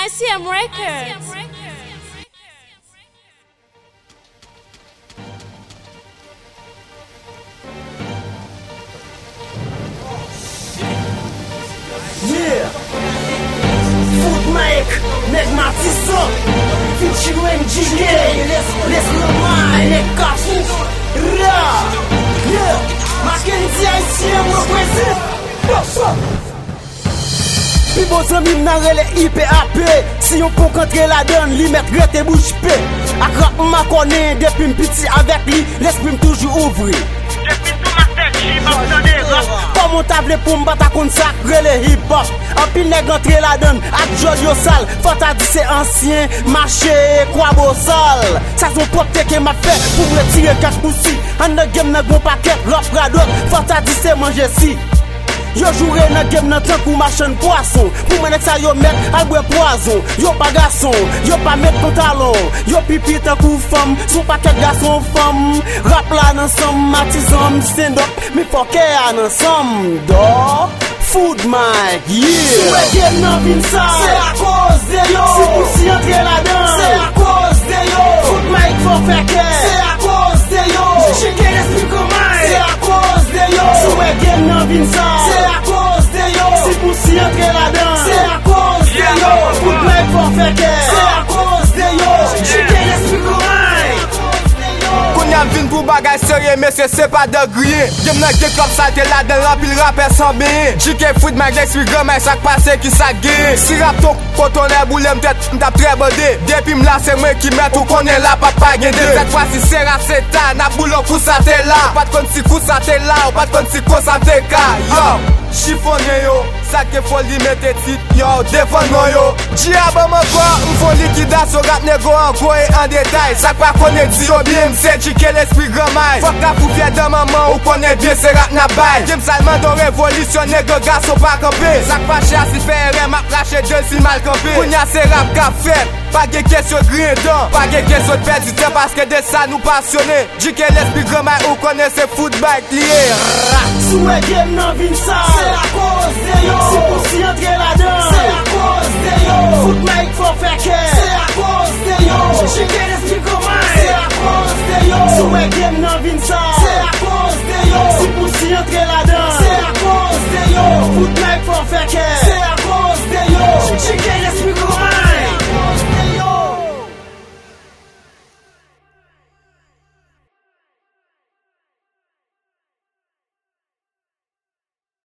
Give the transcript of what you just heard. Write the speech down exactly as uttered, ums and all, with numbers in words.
I C M Records. Yeah, Food Mike, Neg Matissa, featuring G K, Let's No Mind, Neg Kafou, Ra, yeah, Mackenzie I C M represent. Pi bon zanmim nan rele I P A P, si yon pou kontre la donne, li met rete bouche pe. Ak rap ma konen, depi m'piti avec li, l'esprit m'toujou ouvri. Depi tout matin, j'y m'ap donne rap. Comme on table pour m'bata kon sak, rele hip hop. En pile nèg entre la donne, ak jol yo sal. Faut a dit c'est ancien, marché, quoi beau sol. Ça son propre que m'a fait, pour me tirer quatre poussi. En de game nan gon paquet, rap rado, faut a dit c'est manger si. Yo joure nan game nan tank ou machin poisson. Pour menek sa yo met al bwe poison. Yo pa garçon, yo pa met pantalon. Yo pipi tank ou femme, son paquet garçon femme. Rap la nan som, matizom, stand up, mi foke an ensemble. Do Food Mike, yeah. Si we game nan vin sa, c'est à cause de yo. Si poussi entre la dan, c'est à cause de yo. Food Mike faut faire que, c'est à cause de yo. J'ai qu'un esprit commun, c'est à cause de yo. Si we game nan vin sa, c'est à cause de yo. Si poussi entre la dan, c'est à cause de yo. Food Mike faut faire que, c'est à cause de yo. J'ai qu'un esprit commun. Kounyan vin pou bagay serye, mese se pa de griye. Game nan ge klop salte la den rampil rapper sans beye. G K Food Mike l'explique remay sak pase ki sa geye. Si rap ton kotonè boule m'tet m'tap tre bode. Depi m'la se mwen ki met ou konen la pa pa gende. Cette fois si se rap se ta, na boulon kou sa te la. Pat kon si kou sa te la, ou pat kon si kou sa te ka. Yo, chiffonye yo, sa ke foli mette tit, yo, defon non yo. Diaba man kwa, m'fon liquidasyon rap nego an kwa e en detay. Sak pa konen di yo bien, m'se G K l'esprit gramay. Fok ka pou fye de maman, ou konen bien se rap na bay. Game salman don révolution, nego gaso pa kampe. Sak pa chia si fè rem, ap rache djel si mal kampe. Kounya se rap ka fet, pa ge kesyon grien dan. Pa ge kesyon de perdi temps, paske de sa nou passionné. G K l'esprit gramay, ou konen se Food Mike liye. Si we game nan vin sa, c'est à cause de yo. Si poussi entre la dan, c'est à cause de yo. Food Mike faut faire que, c'est à cause de yo. J'ai qu'un esprit commun, c'est à cause de yo. Si we game nan vin sa, c'est à cause de yo. Si poussi entre la dan, c'est à cause de yo. Food Mike faut faire que,